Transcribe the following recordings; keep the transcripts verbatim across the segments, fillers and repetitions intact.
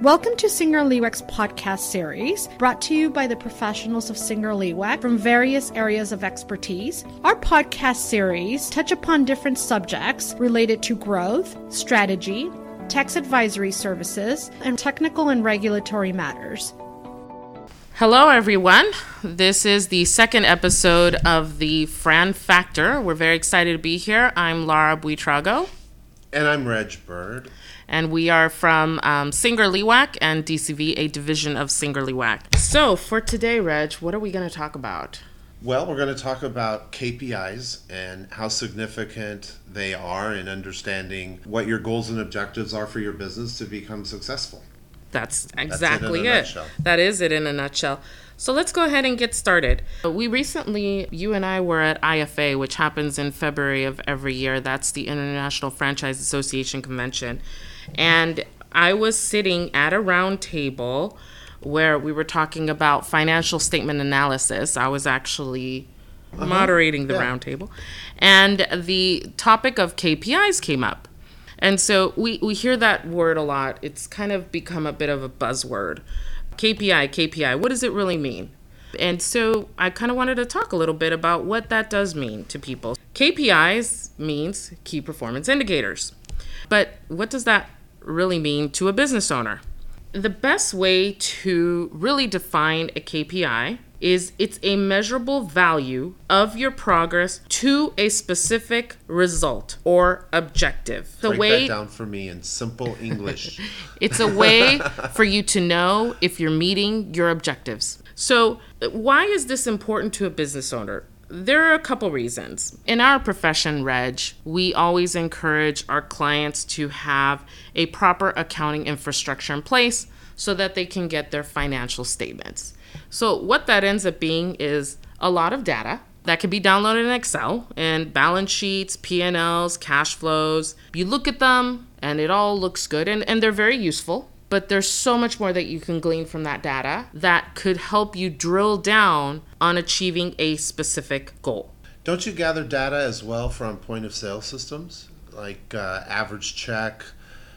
Welcome to Singer Liwac's podcast series, brought to you by the professionals of Singer Liwac from various areas of expertise. Our podcast series touch upon different subjects related to growth, strategy, tax advisory services, and technical and regulatory matters. Hello, everyone. This is the second episode of the Fran Factor. We're very excited to be here. I'm Laura Buitrago. And I'm Reg Bird. And we are from um, Singer Liwac and D C V, a division of Singer Liwac. So for today, Reg, what are we going to talk about? Well, we're going to talk about K P Is and how significant they are in understanding what your goals and objectives are for your business to become successful. That's exactly That's it. it. That is it in a nutshell. So let's go ahead and get started. We recently, you and I were at I F A, which happens in February of every year. That's the International Franchise Association Convention. And I was sitting at a round table where we were talking about financial statement analysis. I was actually uh-huh. moderating the yeah. round table. And the topic of K P Is came up. And so we, we hear that word a lot. It's kind of become a bit of a buzzword. K P I, K P I, what does it really mean? And so I kind of wanted to talk a little bit about what that does mean to people. K P Is means key performance indicators. But what does that really mean to a business owner? The best way to really define a K P I is it's a measurable value of your progress to a specific result or objective. The Break way, that down for me in simple English. It's a way for you to know if you're meeting your objectives. So why is this important to a business owner? There are a couple reasons. In our profession, Reg, we always encourage our clients to have a proper accounting infrastructure in place so that they can get their financial statements. So what that ends up being is a lot of data that can be downloaded in Excel and balance sheets, P and Ls, cash flows. You look at them and it all looks good and, and they're very useful, but there's so much more that you can glean from that data that could help you drill down on achieving a specific goal. Don't you gather data as well from point of sale systems, like uh, average check,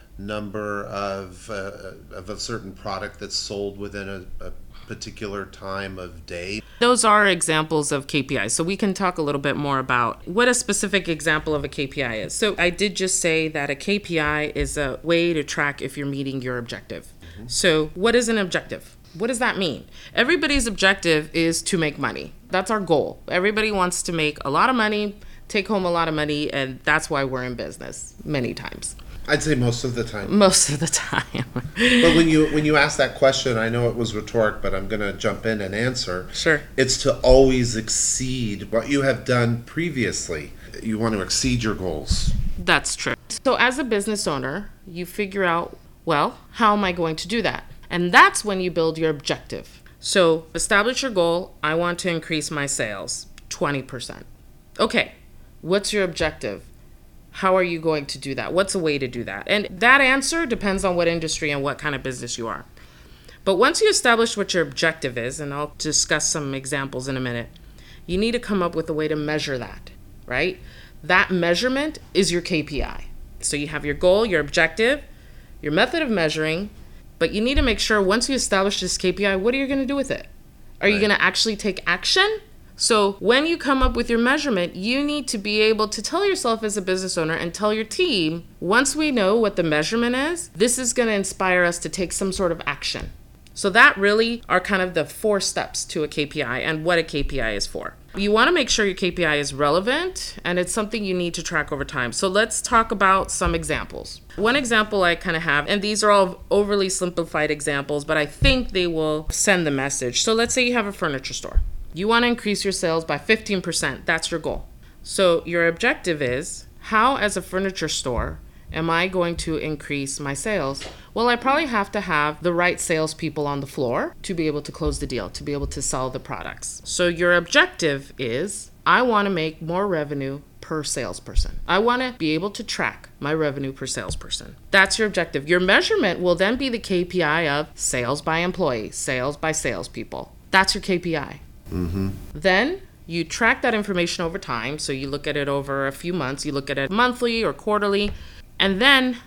number of, uh, of a certain product that's sold within a, a particular time of day? Those are examples of K P Is. So we can talk a little bit more about what a specific example of a K P I is. So I did just say that a K P I is a way to track if you're meeting your objective. Mm-hmm. So what is an objective? What does that mean? Everybody's objective is to make money. That's our goal. Everybody wants to make a lot of money, take home a lot of money, and that's why we're in business many times. I'd say most of the time. Most of the time. But when you when you ask that question, I know it was rhetoric, but I'm going to jump in and answer. Sure. It's to always exceed what you have done previously. You want to exceed your goals. That's true. So as a business owner, you figure out, well, how am I going to do that? And that's when you build your objective. So establish your goal. I want to increase my sales twenty percent. Okay, what's your objective? How are you going to do that? What's a way to do that? And that answer depends on what industry and what kind of business you are. But once you establish what your objective is, and I'll discuss some examples in a minute, you need to come up with a way to measure that, right? That measurement is your K P I. So you have your goal, your objective, your method of measuring, but you need to make sure once you establish this K P I, what are you going to do with it? Are right. you going to actually take action? So when you come up with your measurement, you need to be able to tell yourself as a business owner and tell your team, once we know what the measurement is, this is going to inspire us to take some sort of action. So that really are kind of the four steps to a K P I and what a K P I is for. You want to make sure your K P I is relevant and it's something you need to track over time. So let's talk about some examples. One example I kind of have, and these are all overly simplified examples, but I think they will send the message. So let's say you have a furniture store. You want to increase your sales by fifteen percent. That's your goal. So your objective is, how as a furniture store am I going to increase my sales? Well, I probably have to have the right salespeople on the floor to be able to close the deal, to be able to sell the products. So your objective is, I want to make more revenue per salesperson. I want to be able to track my revenue per salesperson. That's your objective. Your measurement will then be the K P I of sales by employee, sales by salespeople. That's your K P I. Mm-hmm. Then you track that information over time. So you look at it over a few months, you look at it monthly or quarterly, and then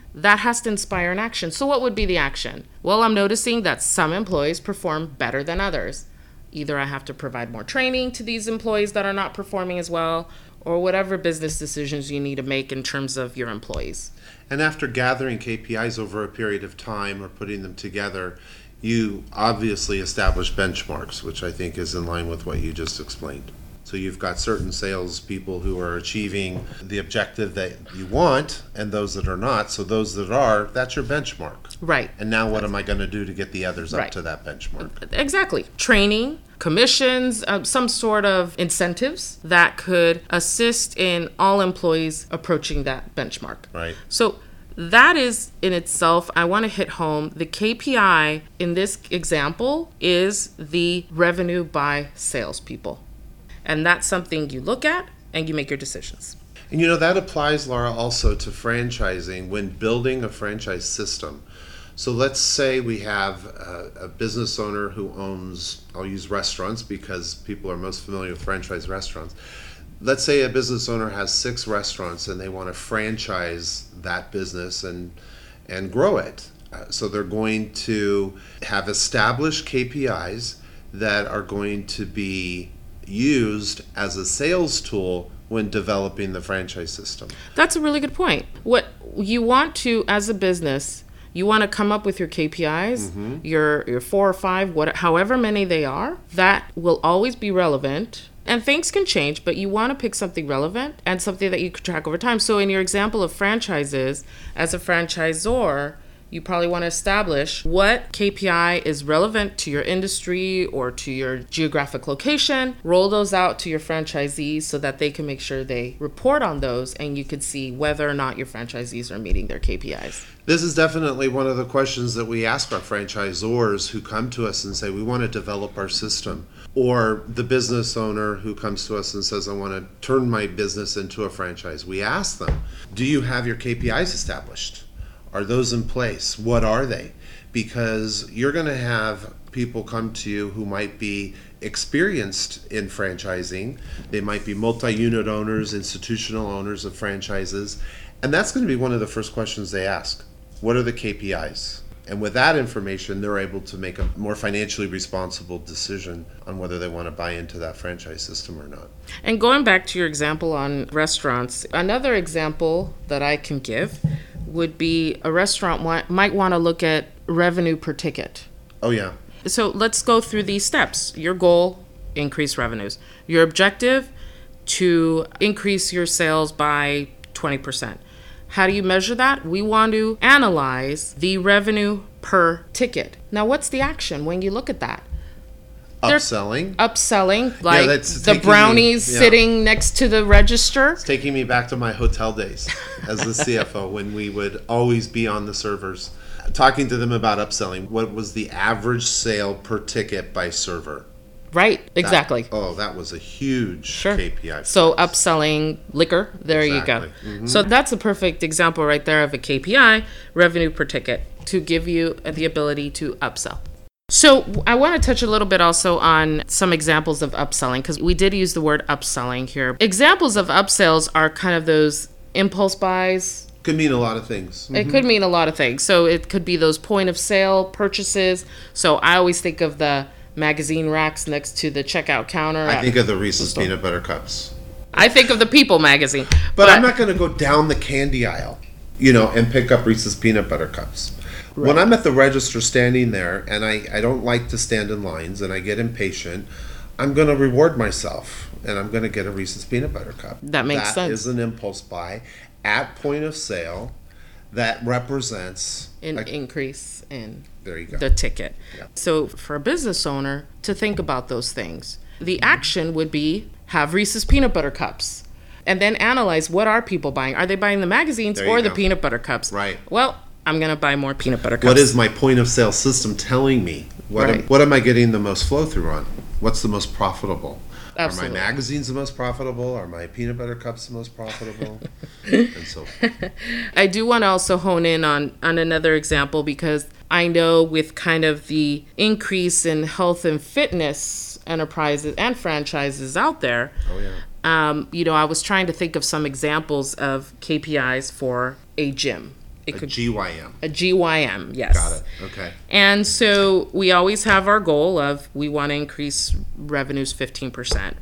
that has to inspire an action. So what would be the action? Well, I'm noticing that some employees perform better than others. Either I have to provide more training to these employees that are not performing as well, or whatever business decisions you need to make in terms of your employees. And after gathering K P Is over a period of time or putting them together, you obviously establish benchmarks, which I think is in line with what you just explained. So you've got certain salespeople who are achieving the objective that you want and those that are not. So those that are, that's your benchmark. Right. And now what am I going to do to get the others Right. up to that benchmark? Exactly. Training, commissions, uh, some sort of incentives that could assist in all employees approaching that benchmark. Right. So that is in itself, I want to hit home. The K P I in this example is the revenue by salespeople. And that's something you look at and you make your decisions. And you know, that applies, Laura, also to franchising when building a franchise system. So let's say we have a, a business owner who owns, I'll use restaurants because people are most familiar with franchise restaurants. Let's say a business owner has six restaurants and they want to franchise that business and and grow it. Uh, so they're going to have established K P Is that are going to be used as a sales tool when developing the franchise system. That's a really good point. What you want to, as a business, you want to come up with your K P Is, mm-hmm. your your four or five, what, however many they are, that will always be relevant. And things can change, but you want to pick something relevant and something that you can track over time. So in your example of franchises, as a franchisor, you probably want to establish what K P I is relevant to your industry or to your geographic location. Roll those out to your franchisees so that they can make sure they report on those and you can see whether or not your franchisees are meeting their K P Is. This is definitely one of the questions that we ask our franchisors who come to us and say, we want to develop our system. Or the business owner who comes to us and says, I want to turn my business into a franchise. We ask them, do you have your K P Is established? Are those in place? What are they? Because you're going to have people come to you who might be experienced in franchising. They might be multi-unit owners, institutional owners of franchises. And that's going to be one of the first questions they ask. What are the K P Is? And with that information, they're able to make a more financially responsible decision on whether they want to buy into that franchise system or not. And going back to your example on restaurants, another example that I can give would be a restaurant wa- might want to look at revenue per ticket. Oh, yeah. So let's go through these steps. Your goal, increase revenues. Your objective, to increase your sales by twenty percent. How do you measure that? We want to analyze the revenue per ticket. Now, what's the action when you look at that? Upselling. They're upselling, like yeah, that's the brownies me, yeah. sitting next to the register. It's taking me back to my hotel days as the C F O when we would always be on the servers talking to them about upselling. What was the average sale per ticket by server? Right, exactly. That, oh, that was a huge sure. K P I. So upselling liquor, there exactly. you go. Mm-hmm. So that's a perfect example right there of a K P I, revenue per ticket, to give you the ability to upsell. So I want to touch a little bit also on some examples of upselling, because we did use the word upselling here. Examples of upsells are kind of those impulse buys. Could mean a lot of things. It mm-hmm. could mean a lot of things. So it could be those point of sale purchases. So I always think of the magazine racks next to the checkout counter. I think of the Reese's Peanut Butter Cups. I think of the People magazine. But, but I'm not going to go down the candy aisle, you know, and pick up Reese's Peanut Butter Cups. Right. When I'm at the register standing there and I, I don't like to stand in lines and I get impatient, I'm going to reward myself and I'm going to get a Reese's Peanut Butter Cup. That makes that sense. That is an impulse buy at point of sale that represents an a, increase in there you go. the ticket. Yeah. So for a business owner to think about those things, the action would be have Reese's Peanut Butter Cups. And then analyze, what are people buying? Are they buying the magazines there or the go. peanut butter cups? Right. Well, I'm going to buy more peanut butter cups. What is my point of sale system telling me? What, right. am, what am I getting the most flow through on? What's the most profitable? Absolutely. Are my magazines the most profitable? Are my peanut butter cups the most profitable? And so forth. I do want to also hone in on, on another example, because I know with kind of the increase in health and fitness enterprises and franchises out there, oh, yeah. um, you know, I was trying to think of some examples of K P Is for a gym. It a could G Y M. A G Y M, yes. Got it. Okay. And so we always have our goal of we want to increase revenues fifteen percent.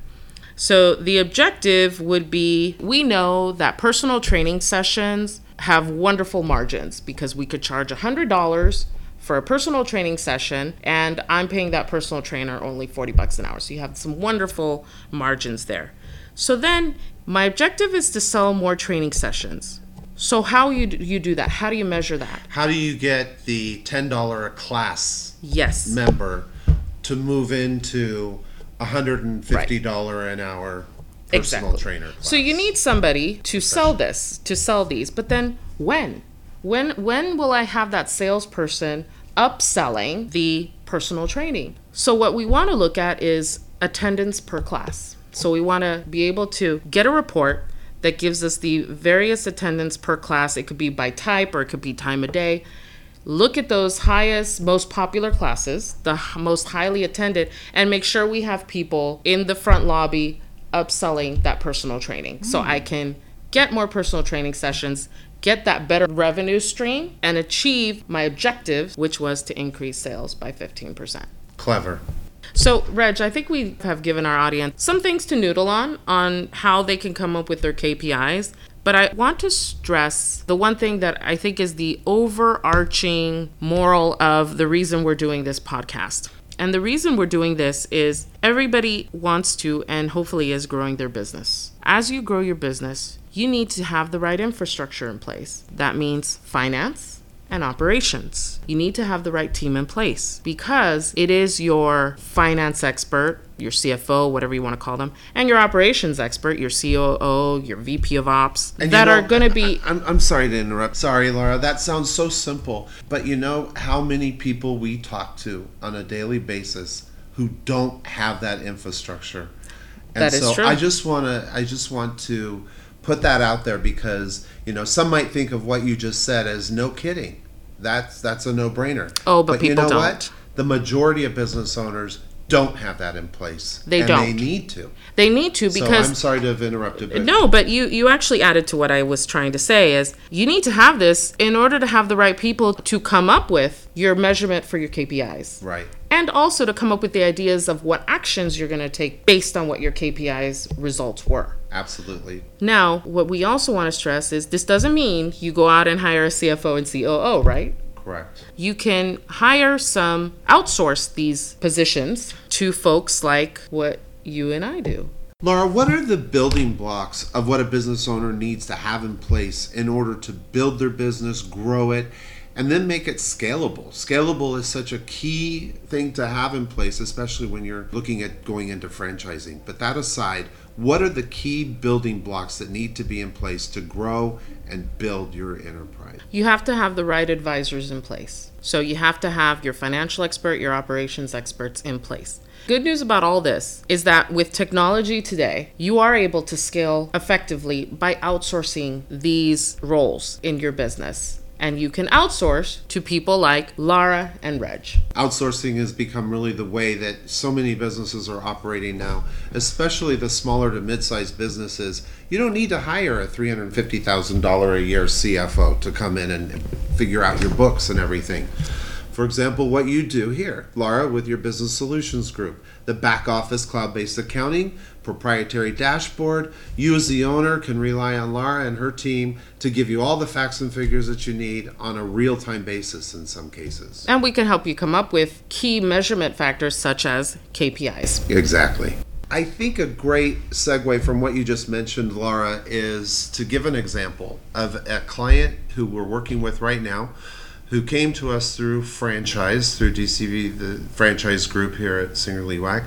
So the objective would be, we know that personal training sessions have wonderful margins because we could charge one hundred dollars for a personal training session, and I'm paying that personal trainer only forty bucks an hour. So you have some wonderful margins there. So then my objective is to sell more training sessions. So how you you do that? How do you measure that? How do you get the ten dollars a class Yes. member to move into a one hundred fifty dollars right. an hour personal exactly. trainer class? So you need somebody to sell this, to sell these. But then when? When when will I have that salesperson upselling the personal training? So what we want to look at is attendance per class. So we want to be able to get a report that gives us the various attendance per class. It could be by type or it could be time of day. Look at those highest, most popular classes, the h- most highly attended, and make sure we have people in the front lobby upselling that personal training. Mm. So I can get more personal training sessions, get that better revenue stream, and achieve my objective, which was to increase sales by fifteen percent. Clever. So, Reg, I think we have given our audience some things to noodle on, on how they can come up with their K P Is. But I want to stress the one thing that I think is the overarching moral of the reason we're doing this podcast. And the reason we're doing this is everybody wants to and hopefully is growing their business. As you grow your business, you need to have the right infrastructure in place. That means finance and operations. You need to have the right team in place because it is your finance expert, your C F O, whatever you want to call them, and your operations expert, your C O O, your V P of ops, and that you know, are going to be... I'm, I'm sorry to interrupt. Sorry, Laura. That sounds so simple. But you know how many people we talk to on a daily basis who don't have that infrastructure? And that is so true. I just want to I just want to put that out there because, you know, some might think of what you just said as no kidding. That's that's a no-brainer. Oh, but, but people you know don't. What? The majority of business owners don't have that in place. They and don't. They need to. They need to because... So I'm sorry to have interrupted. But no, but you, you actually added to what I was trying to say is you need to have this in order to have the right people to come up with your measurement for your K P Is. Right. And also to come up with the ideas of what actions you're going to take based on what your K P Is results were. Absolutely. Now, what we also want to stress is this doesn't mean you go out and hire a C F O and C O O, right? Correct. You can hire some, outsource these positions to folks like what you and I do. Laura, what are the building blocks of what a business owner needs to have in place in order to build their business, grow it, and then make it scalable? Scalable is such a key thing to have in place, especially when you're looking at going into franchising. But that aside, what are the key building blocks that need to be in place to grow and build your enterprise? You have to have the right advisors in place. So you have to have your financial expert, your operations experts in place. Good news about all this is that with technology today, you are able to scale effectively by outsourcing these roles in your business. And you can outsource to people like Lara and Reg. Outsourcing has become really the way that so many businesses are operating now, especially the smaller to mid-sized businesses. You don't need to hire a three hundred fifty thousand dollars a year C F O to come in and figure out your books and everything. For example, what you do here, Laura, with your Business Solutions Group, the back office cloud-based accounting, proprietary dashboard. You as the owner can rely on Laura and her team to give you all the facts and figures that you need on a real-time basis in some cases. And we can help you come up with key measurement factors such as K P Is. Exactly. I think a great segue from what you just mentioned, Laura, is to give an example of a client who we're working with right now who came to us through franchise, through D C V, the franchise group here at Singer Lewak.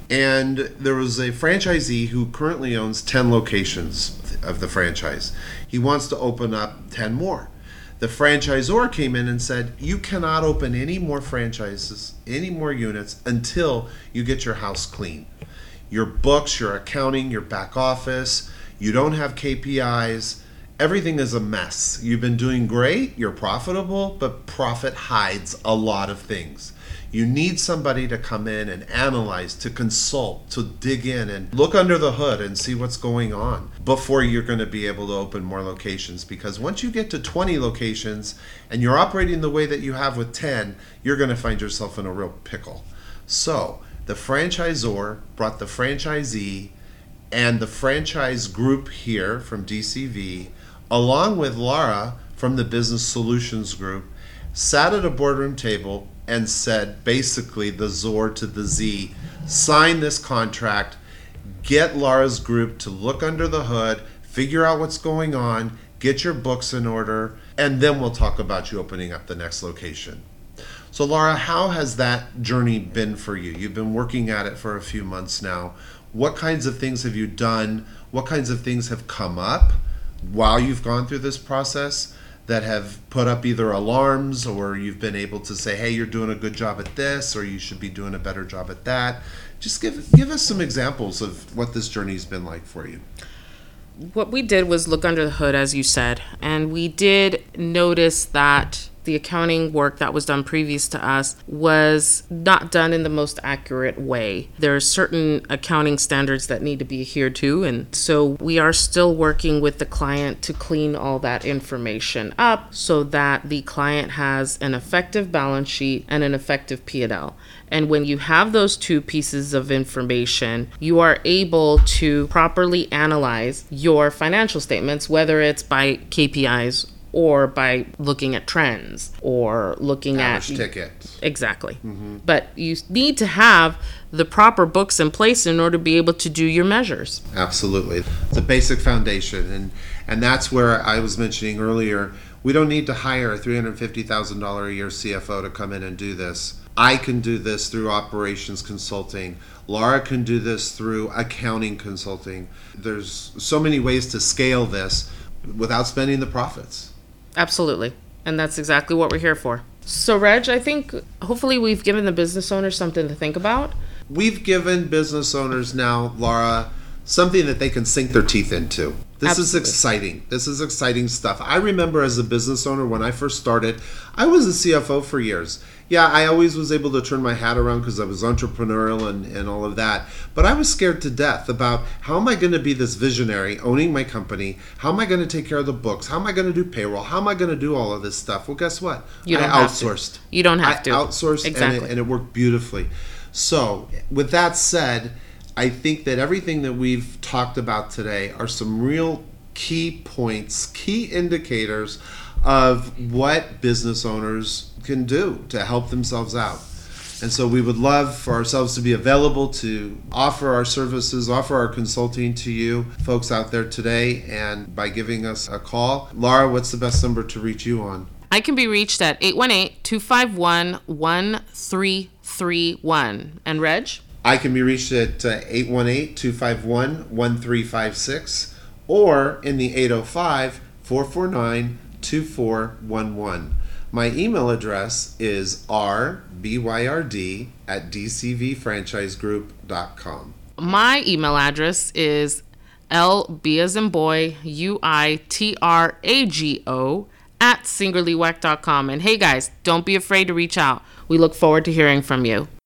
And there was a franchisee who currently owns ten locations of the franchise. He wants to open up ten more. The franchisor came in and said, you cannot open any more franchises, any more units until you get your house clean. Your books, your accounting, your back office, you don't have K P Is. Everything is a mess. You've been doing great, you're profitable, but profit hides a lot of things. You need somebody to come in and analyze, to consult, to dig in and look under the hood and see what's going on before you're going to be able to open more locations. Because once you get to twenty locations and you're operating the way that you have with ten, you're going to find yourself in a real pickle. So the franchisor brought the franchisee and the franchise group here from D C V, along with Laura from the Business Solutions Group, sat at a boardroom table and said basically the Z O R to the Z, sign this contract, get Laura's group to look under the hood, figure out what's going on, get your books in order, and then we'll talk about you opening up the next location. So Laura, how has that journey been for you? You've been working at it for a few months now. What kinds of things have you done? What kinds of things have come up while you've gone through this process that have put up either alarms, or you've been able to say, hey, you're doing a good job at this, or you should be doing a better job at that? Just give give us some examples of what this journey's been like for you. What we did was look under the hood, as you said, and we did notice that the accounting work that was done previous to us was not done in the most accurate way. There are certain accounting standards that need to be adhered to, and so we are still working with the client to clean all that information up so that the client has an effective balance sheet and an effective P and L. And when you have those two pieces of information, you are able to properly analyze your financial statements, whether it's by K P Is or by looking at trends or looking Average at ticket. Exactly. Mm-hmm. But you need to have the proper books in place in order to be able to do your measures. Absolutely. It's a basic foundation, and and that's where I was mentioning earlier, we don't need to hire a three hundred fifty thousand dollars a year C F O to come in and do this. I can do this through operations consulting. Laura can do this through accounting consulting. There's so many ways to scale this without spending the profits. Absolutely. And that's exactly what we're here for. So, Reg, I think hopefully we've given the business owners something to think about. We've given business owners now, Laura, something that they can sink their teeth into. This Absolutely. is exciting. This is exciting stuff. I remember as a business owner when I first started, I was a C F O for years. Yeah, I always was able to turn my hat around because I was entrepreneurial and, and all of that. But I was scared to death about how am I going to be this visionary owning my company? How am I going to take care of the books? How am I going to do payroll? How am I going to do all of this stuff? Well, guess what? You don't I have outsourced. To. You don't have I to. outsourced exactly. and, it, and it worked beautifully. So with that said, I think that everything that we've talked about today are some real key points, key indicators of what business owners can do to help themselves out. And so we would love for ourselves to be available to offer our services, offer our consulting to you folks out there today, and by giving us a call. Laura, what's the best number to reach you on? I can be reached at eight one eight, two five one, one three three one. And Reg? I can be reached at uh, eight one eight, two five one, one three five six or in the eight oh five, four four nine, two four one one. My email address is r b y r d at d c v franchise group dot com. My email address is l b as in boy, u i t r a g o at singer lee wack dot com. And hey guys, don't be afraid to reach out. We look forward to hearing from you.